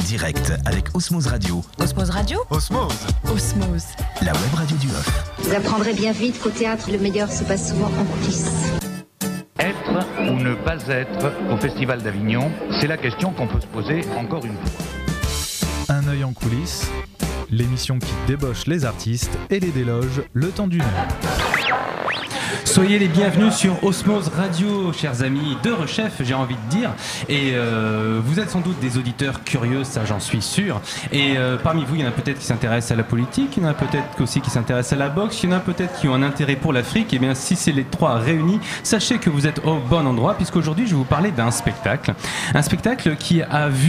direct avec Osmose Radio. Osmose Radio ? Osmose. Osmose. La web radio du Off. Vous apprendrez bien vite qu'au théâtre, le meilleur se passe souvent en coulisses. Être ou ne pas être au Festival d'Avignon, c'est la question qu'on peut se poser encore une fois. Un œil en coulisses, l'émission qui débauche les artistes et les déloge le temps d'une heure. Soyez les bienvenus sur Osmose Radio, chers amis de Rechef, j'ai envie de dire. Et vous êtes sans doute des auditeurs curieux, ça j'en suis sûr. Et parmi vous, il y en a peut-être qui s'intéressent à la politique, il y en a peut-être aussi qui s'intéressent à la boxe, il y en a peut-être qui ont un intérêt pour l'Afrique. Et bien si c'est les trois réunis, sachez que vous êtes au bon endroit, puisqu'aujourd'hui je vais vous parler d'un spectacle. Un spectacle qui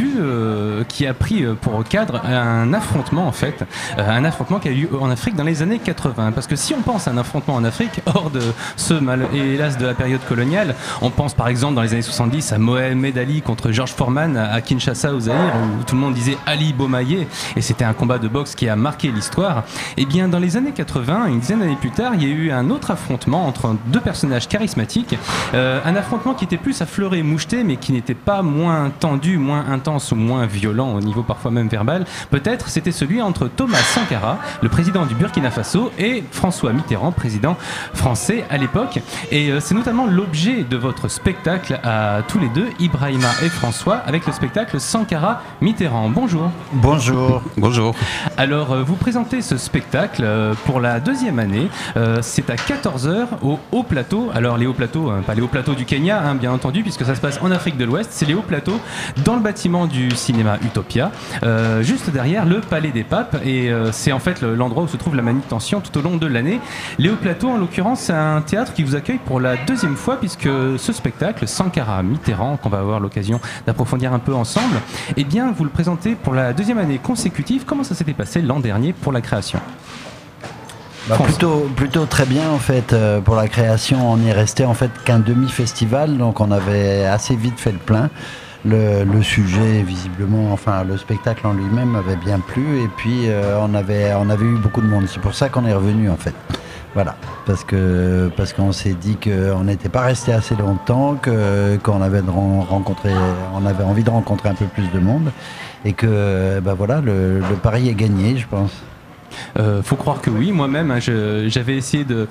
a pris pour cadre un affrontement en fait. Un affrontement qui a eu lieu en Afrique dans les années 80. Parce que si on pense à un affrontement en Afrique, hors de ceux hélas de la période coloniale, on pense par exemple dans les années 70 à Mohamed Ali contre George Foreman à Kinshasa au Zaïre, où tout le monde disait Ali Bomaye, et c'était un combat de boxe qui a marqué l'histoire. Et bien dans les années 80, une dizaine d'années plus tard, il y a eu un autre affrontement entre deux personnages charismatiques, un affrontement qui était plus à fleuret moucheté, mais qui n'était pas moins tendu, moins intense ou moins violent au niveau parfois même verbal. Peut-être c'était celui entre Thomas Sankara, le président du Burkina Faso, et François Mitterrand, président français à l'époque. Et c'est notamment l'objet de votre spectacle à tous les deux, Ibrahima et François, avec le spectacle Sankara Mitterrand. Bonjour. Bonjour. Bonjour. Alors vous présentez ce spectacle pour la deuxième année. C'est à 14h au Haut Plateau. Alors les Hauts Plateaux, pas les Hauts Plateaux du Kenya, bien entendu, puisque ça se passe en Afrique de l'Ouest. C'est les Hauts Plateaux dans le bâtiment du cinéma Utopia, juste derrière le Palais des Papes. Et c'est en fait l'endroit où se trouve la manutention tout au long de l'année. Les Hauts Plateaux, en l'occurrence, c'est un théâtre qui vous accueille pour la deuxième fois, puisque ce spectacle, Sankara Mitterrand, qu'on va avoir l'occasion d'approfondir un peu ensemble, eh bien, vous le présentez pour la deuxième année consécutive. Comment ça s'était passé l'an dernier pour la création ? Plutôt très bien en fait. Pour la création, on y restait en fait qu'un demi-festival, donc on avait assez vite fait le plein. Le sujet, visiblement, enfin le spectacle en lui-même avait bien plu, et puis on avait eu beaucoup de monde. C'est pour ça qu'on est revenu en fait. Voilà, parce qu'on s'est dit qu'on n'était pas resté assez longtemps, qu'on avait on avait envie de rencontrer un peu plus de monde, et que voilà, le pari est gagné, je pense. Faut croire que oui. Moi-même, j'avais essayé de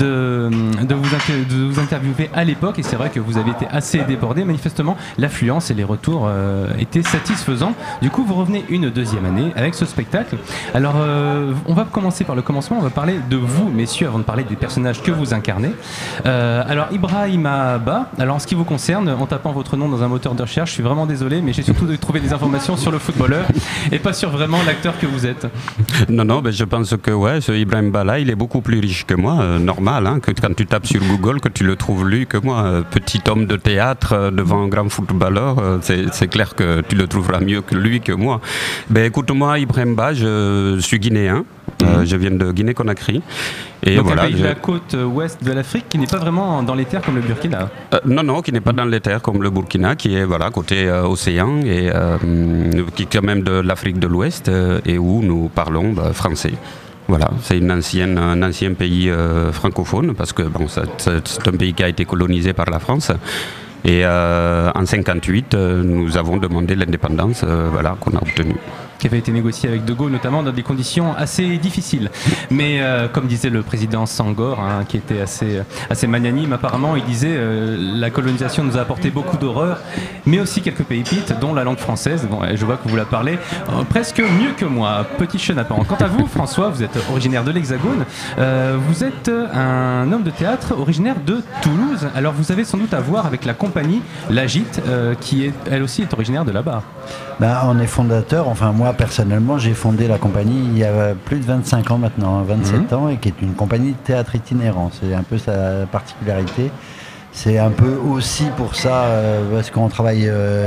vous interviewer à l'époque, et c'est vrai que vous avez été assez débordé. Manifestement, l'affluence et les retours étaient satisfaisants. Du coup, vous revenez une deuxième année avec ce spectacle. Alors, on va commencer par le commencement. On va parler de vous, messieurs, avant de parler des personnages que vous incarnez. Alors, Ibrahima Ba. Alors, en ce qui vous concerne, en tapant votre nom dans un moteur de recherche, je suis vraiment désolé, mais j'ai surtout trouvé des informations sur le footballeur et pas sur vraiment l'acteur que vous êtes. Non, je pense que ce Ibrahim Bala, il est beaucoup plus riche que moi, normal, que quand tu tapes sur Google, que tu le trouves lui que moi. Petit homme de théâtre devant un grand footballeur, c'est clair que tu le trouveras mieux que lui que moi. Écoute-moi, Ibrahim Ba, je suis guinéen, je viens de Guinée-Conakry. Et donc voilà, un pays de la côte ouest de l'Afrique qui n'est pas vraiment dans les terres comme le Burkina. Non, qui n'est pas dans les terres comme le Burkina, qui est côté océan, et qui est quand même de l'Afrique de l'Ouest, et où nous parlons français. Voilà, c'est un ancien pays francophone, parce que c'est un pays qui a été colonisé par la France. Et en 58, nous avons demandé l'indépendance qu'on a obtenue. Qui avait été négocié avec De Gaulle, notamment dans des conditions assez difficiles. Mais comme disait le président Senghor, qui était assez magnanime apparemment, il disait la colonisation nous a apporté beaucoup d'horreur, mais aussi quelques pépites, dont la langue française. Bon, je vois que vous la parlez presque mieux que moi, petit chenapan. Quant à vous, François, vous êtes originaire de l'Hexagone. Vous êtes un homme de théâtre originaire de Toulouse. Alors vous avez sans doute à voir avec la compagnie L'Agite, qui elle aussi est originaire de là-bas. On est fondateur, enfin moi personnellement j'ai fondé la compagnie il y a plus de 25 ans maintenant, 27 ans, et qui est une compagnie de théâtre itinérant. C'est un peu sa particularité. C'est un peu aussi pour ça, parce qu'on travaille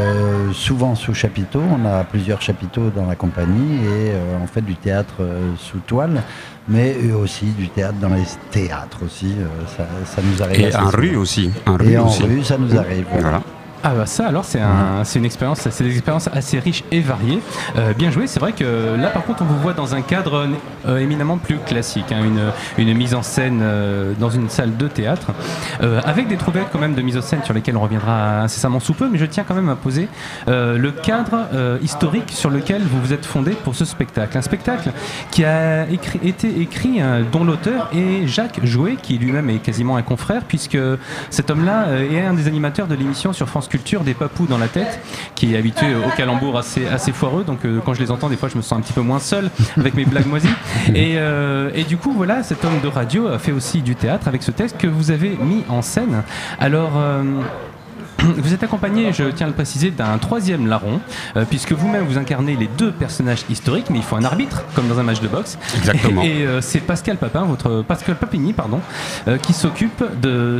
souvent sous chapiteau. On a plusieurs chapiteaux dans la compagnie, et on fait du théâtre sous toile, mais aussi du théâtre dans les théâtres aussi. Ça nous arrive. Et en rue aussi. Rue, ça nous arrive. Voilà. Ah bah ça alors c'est une expérience, c'est des expériences assez riches et variées. Bien joué, c'est vrai que là par contre on vous voit dans un cadre éminemment plus classique, hein, une mise en scène dans une salle de théâtre, avec des trouvailles quand même de mise en scène sur lesquelles on reviendra incessamment sous peu, mais je tiens quand même à poser le cadre historique sur lequel vous vous êtes fondé pour ce spectacle. Un spectacle qui a été écrit, dont l'auteur est Jacques Jouet, qui lui-même est quasiment un confrère, puisque cet homme-là est un des animateurs de l'émission sur France Culture des Papous dans la tête, qui est habitué au calembour assez foireux, donc quand je les entends des fois je me sens un petit peu moins seul avec mes blagues moisies et du coup voilà, cet homme de radio a fait aussi du théâtre avec ce texte que vous avez mis en scène. Alors vous êtes accompagné, je tiens à le préciser, d'un troisième larron, puisque vous-même vous incarnez les deux personnages historiques, mais il faut un arbitre, comme dans un match de boxe. Exactement. Et c'est Pascal Papini, qui s'occupe de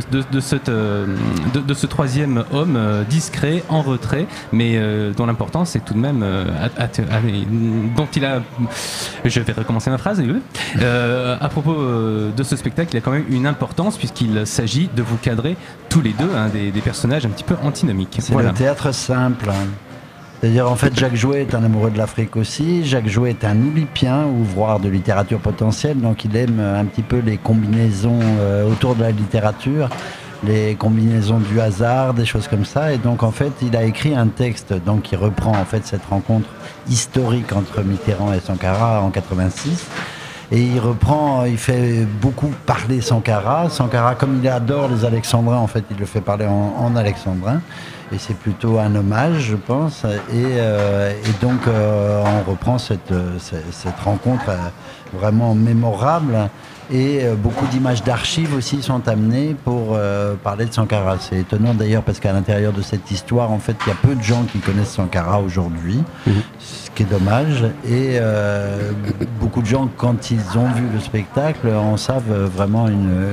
ce troisième homme discret, en retrait, mais dont l'importance est tout de même dont il a. Je vais recommencer ma phrase. À propos de ce spectacle, il a quand même une importance puisqu'il s'agit de vous cadrer tous les deux, hein, des personnages un petit peu antinomiques. C'est le théâtre simple. C'est-à-dire, en fait, Jacques Jouet est un amoureux de l'Afrique aussi. Jacques Jouet est un oulipien, ouvroir de littérature potentielle, donc il aime un petit peu les combinaisons autour de la littérature, les combinaisons du hasard, des choses comme ça. Et donc, en fait, il a écrit un texte donc, qui reprend en fait cette rencontre historique entre Mitterrand et Sankara en 86. Et il fait beaucoup parler Sankara. Sankara, comme il adore les Alexandrins, en fait, il le fait parler en alexandrin. Et c'est plutôt un hommage, je pense. Et donc, on reprend cette rencontre vraiment mémorable. Et beaucoup d'images d'archives aussi sont amenées pour parler de Sankara. C'est étonnant d'ailleurs parce qu'à l'intérieur de cette histoire, en fait, il y a peu de gens qui connaissent Sankara aujourd'hui, ce qui est dommage. Et beaucoup de gens, quand ils ont vu le spectacle, en savent vraiment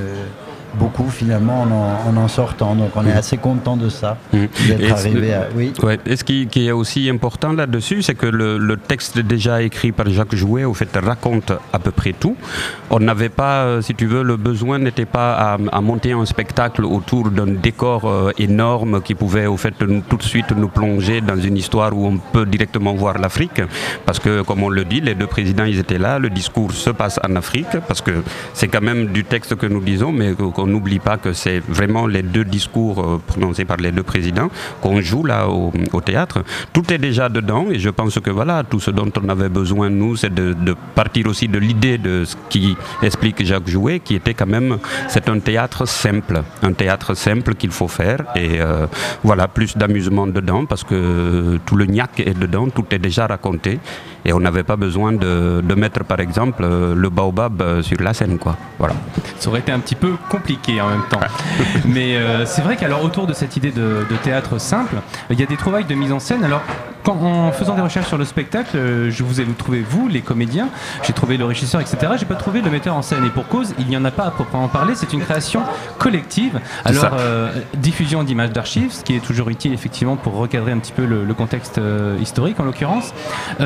beaucoup finalement en sortant. Donc on est assez content de ça, d'être arrivé à... Oui. Ouais. Et ce qui est aussi important là-dessus, c'est que le texte déjà écrit par Jacques Jouet, au fait, raconte à peu près tout. On n'avait pas, si tu veux, le besoin n'était pas à monter un spectacle autour d'un décor énorme qui pouvait, au fait, tout de suite nous plonger dans une histoire où on peut directement voir l'Afrique. Parce que, comme on le dit, les deux présidents, ils étaient là, le discours se passe en Afrique, parce que c'est quand même du texte que nous disons, mais on n'oublie pas que c'est vraiment les deux discours prononcés par les deux présidents qu'on joue là au théâtre. Tout est déjà dedans et je pense que voilà, tout ce dont on avait besoin, nous, c'est de partir aussi de l'idée de ce qui explique Jacques Jouet, qui était quand même, c'est un théâtre simple qu'il faut faire et voilà, plus d'amusement dedans parce que tout le gnac est dedans, tout est déjà raconté et on n'avait pas besoin de mettre par exemple le baobab sur la scène, quoi. Voilà. Ça aurait été un petit peu compliqué en même temps. Mais c'est vrai qu'alors autour de cette idée de théâtre simple, il y a des trouvailles de mise en scène. Alors en faisant des recherches sur le spectacle, je vous ai trouvé vous, les comédiens, j'ai trouvé le régisseur, etc. J'ai pas trouvé le metteur en scène et pour cause, il n'y en a pas à proprement parler. C'est une création collective. Alors diffusion d'images d'archives, ce qui est toujours utile effectivement pour recadrer un petit peu le contexte historique en l'occurrence.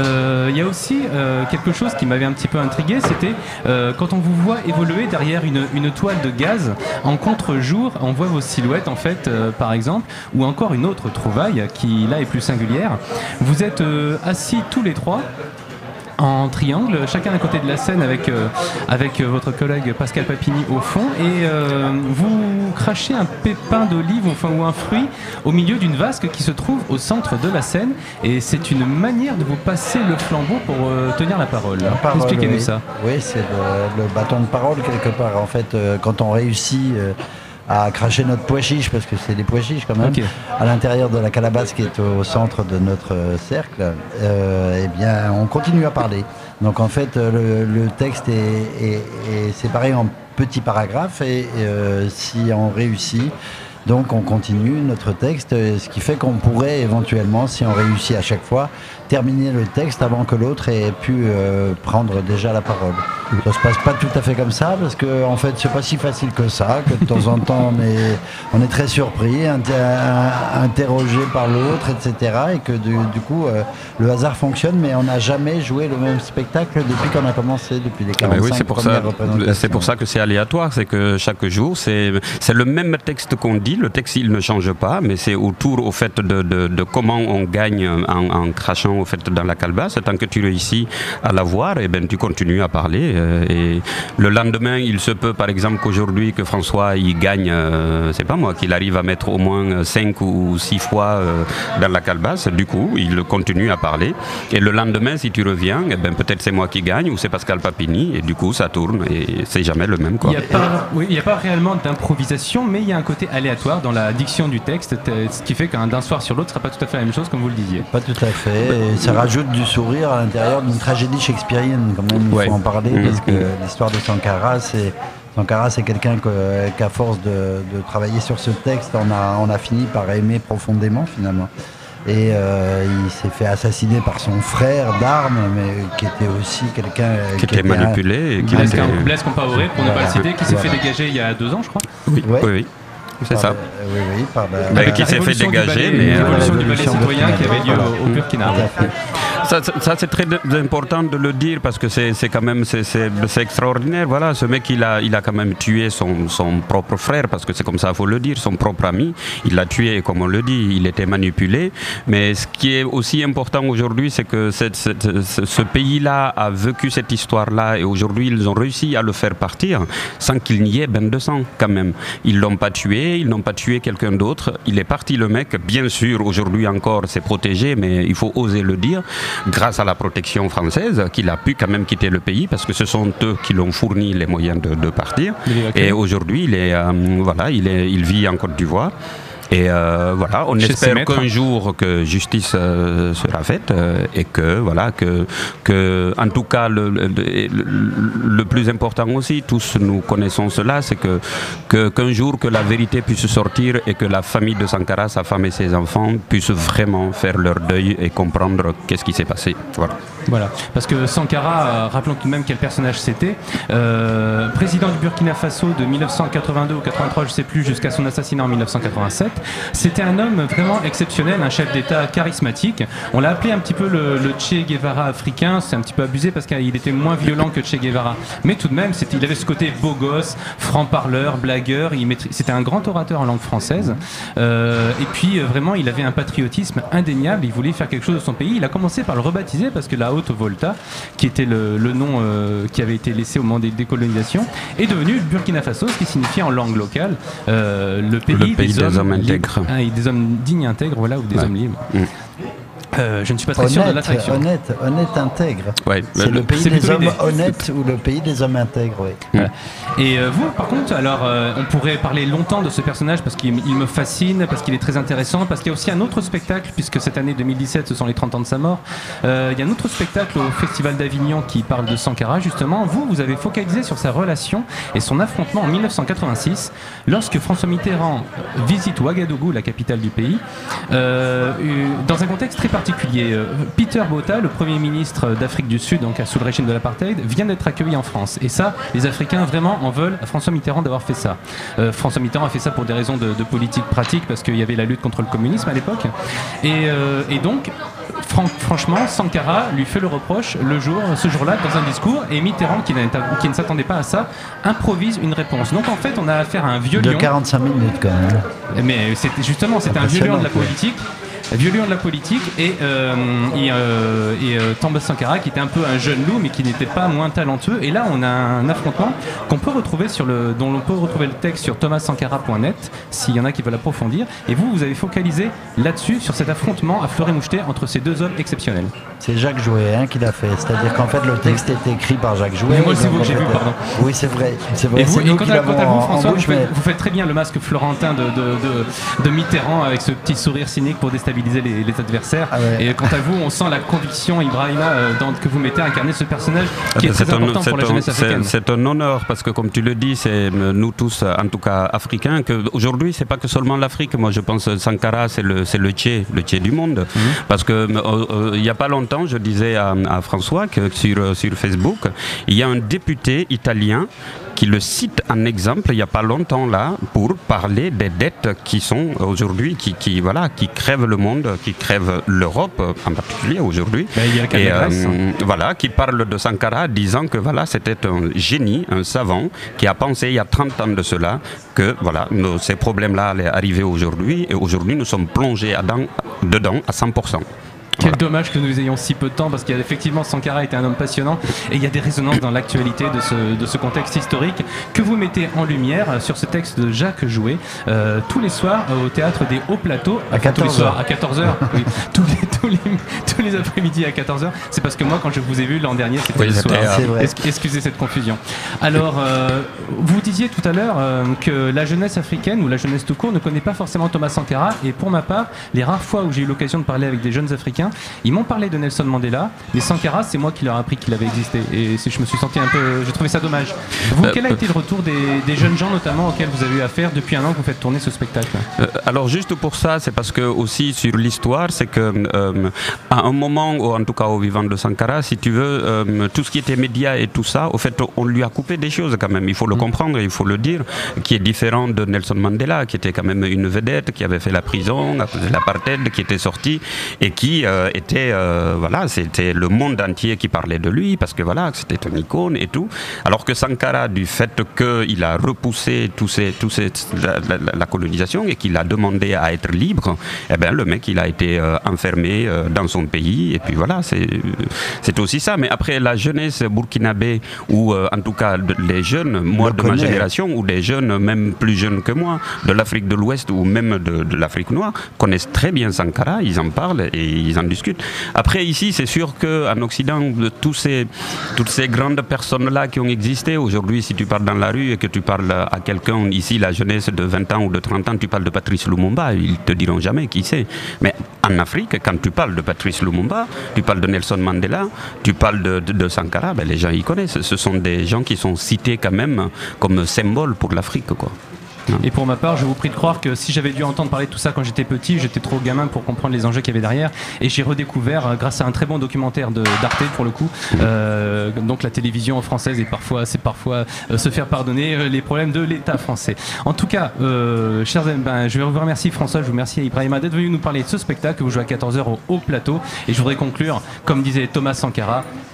Il y a aussi quelque chose qui m'avait un petit peu intrigué, c'était quand on vous voit évoluer derrière une toile de gaz en contre-jour, on voit vos silhouettes en fait, par exemple, ou encore une autre trouvaille qui là est plus singulière. Vous êtes assis tous les trois en triangle, chacun à côté de la scène avec votre collègue Pascal Papini au fond et vous crachez un pépin d'olive ou un fruit au milieu d'une vasque qui se trouve au centre de la scène et c'est une manière de vous passer le flambeau pour tenir la parole. Expliquez-nous ça. Oui, c'est le bâton de parole quelque part. En fait, quand on réussit à cracher notre pois chiche, parce que c'est des pois chiches quand même, à l'intérieur de la calebasse qui est au centre de notre cercle, eh bien, on continue à parler. Donc en fait, le texte est séparé en petits paragraphes et si on réussit, donc on continue notre texte, ce qui fait qu'on pourrait éventuellement, si on réussit à chaque fois, terminer le texte avant que l'autre ait pu prendre déjà la parole. Ça se passe pas tout à fait comme ça, parce que en fait c'est pas si facile que ça, que de temps en temps on est très surpris, interrogé par l'autre, etc. Et que du coup le hasard fonctionne, mais on n'a jamais joué le même spectacle depuis qu'on a commencé, depuis les 45 oui, premières représentations. C'est pour ça que c'est aléatoire, c'est que chaque jour c'est le même texte qu'on dit, le texte il ne change pas, mais c'est autour au fait de comment on gagne en crachant au fait dans la calebasse. Tant que tu réussis à la voir, et ben tu continues à parler. Et le lendemain, il se peut par exemple qu'aujourd'hui que François il gagne, c'est pas moi, qu'il arrive à mettre au moins 5 ou 6 fois dans la calebasse. Du coup, il continue à parler. Et le lendemain, si tu reviens, eh ben peut-être c'est moi qui gagne ou c'est Pascal Papini. Et du coup, ça tourne et c'est jamais le même, quoi. Il n'y a pas réellement d'improvisation, mais il y a un côté aléatoire dans la diction du texte, ce qui fait qu'un d'un soir sur l'autre, ce ne sera pas tout à fait la même chose, comme vous le disiez. Pas tout à fait. Et ça rajoute du sourire à l'intérieur d'une tragédie shakespearienne, quand même. Il faut en parler, parce que l'histoire de Sankara, c'est quelqu'un qu'à force de travailler sur ce texte, on a fini par aimer profondément, finalement. Et il s'est fait assassiner par son frère d'armes, mais qui était aussi quelqu'un qui était manipulé. Blaise Compaoré, pour ne pas le citer, qui s'est fait dégager il y a 2 ans, je crois. Oui. C'est ça. Qui s'est fait dégager, mais l'évolution du ballet citoyen qui avait lieu au Burkina. Ça c'est très important de le dire parce que c'est quand même c'est extraordinaire. Voilà, ce mec il a quand même tué son propre frère, parce que c'est comme ça, faut le dire, son propre ami. Il l'a tué, comme on le dit, il était manipulé. Mais ce qui est aussi important aujourd'hui, c'est que ce pays-là a vécu cette histoire-là et aujourd'hui ils ont réussi à le faire partir sans qu'il n'y ait bain de sang quand même. Ils l'ont pas tué. Ils n'ont pas tué quelqu'un d'autre. Il est parti, le mec. Bien sûr, aujourd'hui encore, c'est protégé, mais il faut oser le dire, grâce à la protection française, qu'il a pu quand même quitter le pays, parce que ce sont eux qui l'ont fourni les moyens de partir. Et aujourd'hui, il vit en Côte d'Ivoire. Et voilà, on espère qu'un jour que justice sera faite et que voilà que en tout cas le plus important aussi, tous nous connaissons cela, c'est qu'un jour que la vérité puisse sortir et que la famille de Sankara, sa femme et ses enfants puissent vraiment faire leur deuil et comprendre qu'est-ce qui s'est passé. Voilà, parce que Sankara, rappelons tout de même quel personnage c'était, président du Burkina Faso de 1982 ou 83, je ne sais plus, jusqu'à son assassinat en 1987. C'était un homme vraiment exceptionnel, un chef d'État charismatique. On l'a appelé un petit peu le Che Guevara africain. C'est un petit peu abusé parce qu'il était moins violent que Che Guevara. Mais tout de même, il avait ce côté beau gosse, franc-parleur, blagueur. C'était un grand orateur en langue française. Et puis vraiment, il avait un patriotisme indéniable. Il voulait faire quelque chose de son pays. Il a commencé par le rebaptiser parce que la Haute-Volta, qui était le nom qui avait été laissé au moment des décolonisations, est devenu le Burkina Faso, ce qui signifie en langue locale le pays des hommes intègres. Des hommes dignes et intègres, voilà, ou des hommes libres. Je ne suis pas très sûr de l'attraction. Honnête, intègre. Ouais. C'est le pays des hommes honnêtes ou le pays des hommes intègres, oui. Voilà. Et vous, par contre, alors, on pourrait parler longtemps de ce personnage parce qu'il me fascine, parce qu'il est très intéressant, parce qu'il y a aussi un autre spectacle, puisque cette année 2017, ce sont les 30 ans de sa mort. Il y a un autre spectacle au Festival d'Avignon qui parle de Sankara, justement. Vous avez focalisé sur sa relation et son affrontement en 1986, lorsque François Mitterrand visite Ouagadougou, la capitale du pays, dans un contexte très particulier. Peter Botha, le Premier ministre d'Afrique du Sud, donc sous le régime de l'apartheid, vient d'être accueilli en France. Et ça, les Africains vraiment en veulent à François Mitterrand d'avoir fait ça. François Mitterrand a fait ça pour des raisons de politique pratique, parce qu'il y avait la lutte contre le communisme à l'époque. Et donc, franchement, Sankara lui fait le reproche ce jour-là dans un discours, et Mitterrand, qui ne s'attendait pas à ça, improvise une réponse. Donc en fait, on a affaire à un vieux lion. De 45 minutes quand même. Mais c'était un vieux lion de la politique. Violent de la politique et Thomas Sankara, qui était un peu un jeune loup mais qui n'était pas moins talentueux. Et là on a un affrontement qu'on peut retrouver dont on peut retrouver le texte sur thomassankara.net s'il y en a qui veulent approfondir. Et vous avez focalisé là-dessus, sur cet affrontement à fleur et moucheté entre ces deux hommes exceptionnels. C'est Jacques Jouet qui l'a fait, c'est-à-dire qu'en fait le texte était écrit par Jacques Jouet. Mais moi c'est vous que j'ai vu, pardon. Oui, c'est vrai. Et quant à vous, François, vous faites très bien le masque florentin de Mitterrand avec ce petit sourire cynique pour déstabiliser déstabiliser les adversaires. Ah ouais. Et quant à vous, on sent la conviction, Ibrahima, que vous mettez à incarner ce personnage qui est très important pour la jeunesse africaine. C'est un honneur parce que, comme tu le dis, c'est nous tous, en tout cas africains, qu'aujourd'hui, c'est pas que seulement l'Afrique. Moi, je pense que Sankara, c'est le Tché du monde. Parce que il y a pas longtemps, je disais à François que sur Facebook, il y a un député italien qui le cite en exemple il n'y a pas longtemps là pour parler des dettes qui sont aujourd'hui qui crèvent le monde, qui crèvent l'Europe en particulier aujourd'hui. Il y a le cas de la Grèce. Voilà, qui parle de Sankara disant que voilà, c'était un génie, un savant qui a pensé il y a 30 ans de cela que voilà, ces problèmes-là allaient arriver aujourd'hui et aujourd'hui nous sommes plongés dedans à 100%. Quel dommage que nous ayons si peu de temps parce qu'effectivement Sankara était un homme passionnant et il y a des résonances dans l'actualité de ce contexte historique que vous mettez en lumière sur ce texte de Jacques Jouet tous les soirs au théâtre des Hauts Plateaux à 14h. Tous les soirs à 14h oui. tous les après-midi à 14h. C'est parce que moi quand je vous ai vu l'an dernier c'était le soir. Excusez cette confusion. Alors vous disiez tout à l'heure que la jeunesse africaine ou la jeunesse tout court ne connaît pas forcément Thomas Sankara et pour ma part les rares fois où j'ai eu l'occasion de parler avec des jeunes africains ils m'ont parlé de Nelson Mandela, mais Sankara, c'est moi qui leur ai appris qu'il avait existé. Et je me suis senti un peu. J'ai trouvé ça dommage. Vous, quel a été le retour des jeunes gens, notamment, auxquels vous avez eu affaire depuis un an que vous faites tourner ce spectacle ? Alors, juste pour ça, c'est parce que, aussi, sur l'histoire, c'est que, à un moment, ou en tout cas au vivant de Sankara, si tu veux, tout ce qui était médias et tout ça, au fait, on lui a coupé des choses quand même. Il faut le comprendre, il faut le dire, qui est différent de Nelson Mandela, qui était quand même une vedette, qui avait fait la prison, à cause de l'apartheid, qui était sorti et qui c'était le monde entier qui parlait de lui parce que voilà, c'était une icône et tout. Alors que Sankara, du fait qu'il a repoussé la colonisation et qu'il a demandé à être libre, eh ben le mec il a été enfermé dans son pays et puis voilà, c'est aussi ça. Mais après la jeunesse burkinabé ou en tout cas les jeunes, moi de ma génération ou des jeunes même plus jeunes que moi de l'Afrique de l'Ouest ou même de l'Afrique noire connaissent très bien Sankara, ils en parlent et ils en discutent. Après ici c'est sûr qu'en Occident toutes ces grandes personnes-là qui ont existé, aujourd'hui si tu parles dans la rue et que tu parles à quelqu'un ici, la jeunesse de 20 ans ou de 30 ans, tu parles de Patrice Lumumba, ils te diront jamais qui c'est. Mais en Afrique, quand tu parles de Patrice Lumumba, tu parles de Nelson Mandela, tu parles de Sankara, ben les gens y connaissent. Ce sont des gens qui sont cités quand même comme symbole pour l'Afrique, quoi. Et pour ma part, je vous prie de croire que si j'avais dû entendre parler de tout ça quand j'étais petit, j'étais trop gamin pour comprendre les enjeux qu'il y avait derrière. Et j'ai redécouvert, grâce à un très bon documentaire d'Arte pour le coup, donc la télévision française c'est parfois se faire pardonner les problèmes de l'État français. En tout cas, chers amis, je vais vous remercier François, je vous remercie Ibrahima d'être venu nous parler de ce spectacle que vous jouez à 14h au Haut Plateau. Et je voudrais conclure, comme disait Thomas Sankara,